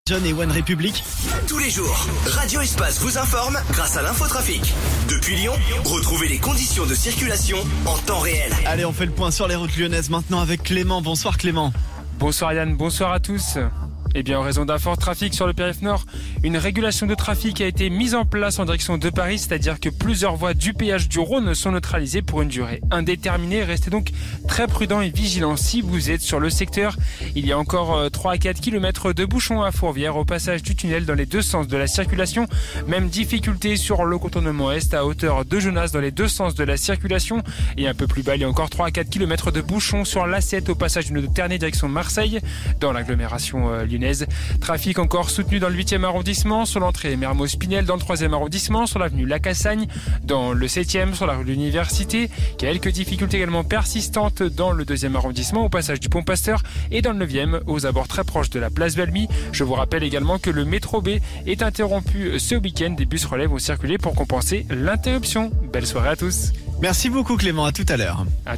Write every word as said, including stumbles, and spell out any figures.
John et One République. Tous les jours, Radio Espace vous informe grâce à l'infotrafic. Depuis Lyon, retrouvez les conditions de circulation en temps réel. Allez, on fait le point sur les routes lyonnaises maintenant avec Clément. Bonsoir Clément. Bonsoir Yann, bonsoir à tous. Eh bien, en raison d'un fort trafic sur le périph' nord, une régulation de trafic a été mise en place en direction de Paris, c'est-à-dire que plusieurs voies du péage du Rhône sont neutralisées pour une durée indéterminée. Restez donc très prudents et vigilants si vous êtes sur le secteur. Il y a encore trois à quatre kilomètres de bouchons à Fourvière au passage du tunnel dans les deux sens de la circulation. Même difficulté sur le contournement est à hauteur de Genasse dans les deux sens de la circulation. Et un peu plus bas, il y a encore trois à quatre kilomètres de bouchons sur l'A sept au passage du nœud de Ternay direction Marseille dans l'agglomération euh, lyonnaise. Trafic encore soutenu dans le huitième arrondissement, sur l'entrée Mermoz-Pinel, dans le troisième arrondissement, sur l'avenue Lacassagne, dans le septième, sur la rue de l'Université. Quelques difficultés également persistantes dans le deuxième arrondissement, au passage du Pont Pasteur, et dans le neuvième, aux abords très proches de la place Valmy. Je vous rappelle également que le métro B est interrompu ce week-end. Des bus relais vont circuler pour compenser l'interruption. Belle soirée à tous. Merci beaucoup Clément, à tout à l'heure. À